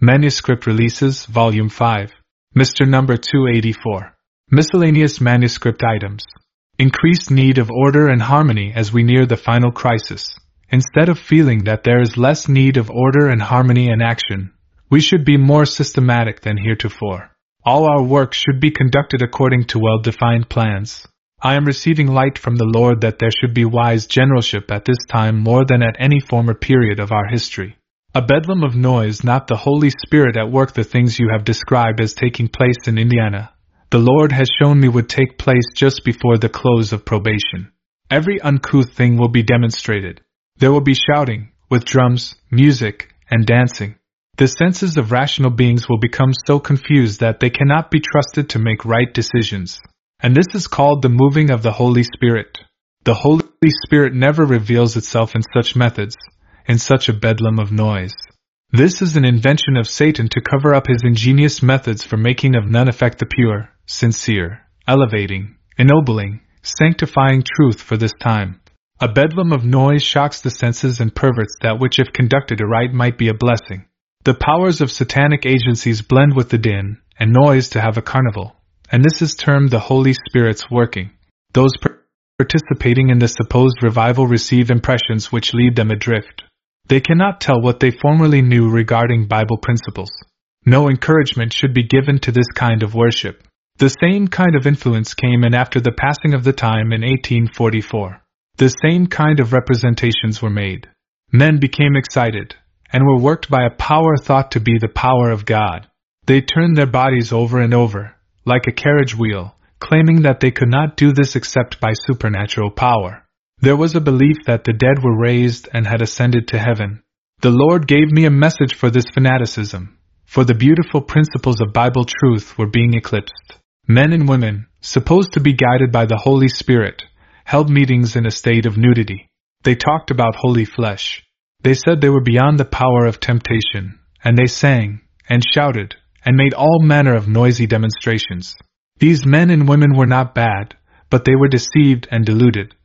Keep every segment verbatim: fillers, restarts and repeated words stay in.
Manuscript Releases, Volume five. Mister Number two eighty-four. Miscellaneous Manuscript Items. Increased need of order and harmony as we near the final crisis. Instead of feeling that there is less need of order and harmony and action, we should be more systematic than heretofore. All our work should be conducted according to well-defined plans. I am receiving light from the Lord that there should be wise generalship at this time more than at any former period of our history. A bedlam of noise, not the Holy Spirit at work. The things you have described as taking place in Indiana, the Lord has shown me would take place just before the close of probation. Every uncouth thing will be demonstrated. There will be shouting, with drums, music, and dancing. The senses of rational beings will become so confused that they cannot be trusted to make right decisions. And this is called the moving of the Holy Spirit. The Holy Spirit never reveals itself in such methods, in such a bedlam of noise. This is an invention of Satan to cover up his ingenious methods for making of none effect the pure, sincere, elevating, ennobling, sanctifying truth for this time. A bedlam of noise shocks the senses and perverts that which if conducted aright might be a blessing. The powers of satanic agencies blend with the din and noise to have a carnival, and this is termed the Holy Spirit's working. Those participating in the supposed revival receive impressions which lead them adrift. They cannot tell what they formerly knew regarding Bible principles. No encouragement should be given to this kind of worship. The same kind of influence came in after the passing of the time in eighteen forty-four. The same kind of representations were made. Men became excited, and were worked by a power thought to be the power of God. They turned their bodies over and over, like a carriage wheel, claiming that they could not do this except by supernatural power. There was a belief that the dead were raised and had ascended to heaven. The Lord gave me a message for this fanaticism, for the beautiful principles of Bible truth were being eclipsed. Men and women, supposed to be guided by the Holy Spirit, held meetings in a state of nudity. They talked about holy flesh. They said they were beyond the power of temptation, and they sang, and shouted, and made all manner of noisy demonstrations. These men and women were not bad, but they were deceived and deluded.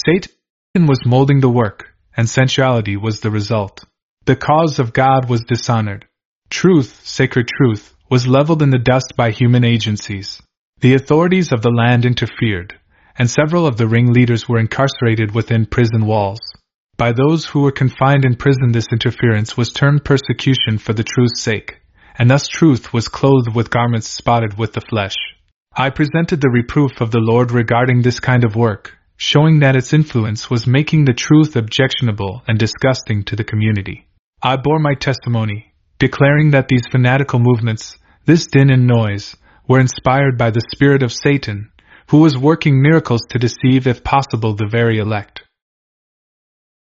Satan was molding the work, and sensuality was the result. The cause of God was dishonored. Truth, sacred truth, was leveled in the dust by human agencies. The authorities of the land interfered, and several of the ringleaders were incarcerated within prison walls. By those who were confined in prison, this interference was termed persecution for the truth's sake, and thus truth was clothed with garments spotted with the flesh. I presented the reproof of the Lord regarding this kind of work, showing that its influence was making the truth objectionable and disgusting to the community. I bore my testimony, declaring that these fanatical movements, this din and noise, were inspired by the spirit of Satan, who was working miracles to deceive if possible the very elect.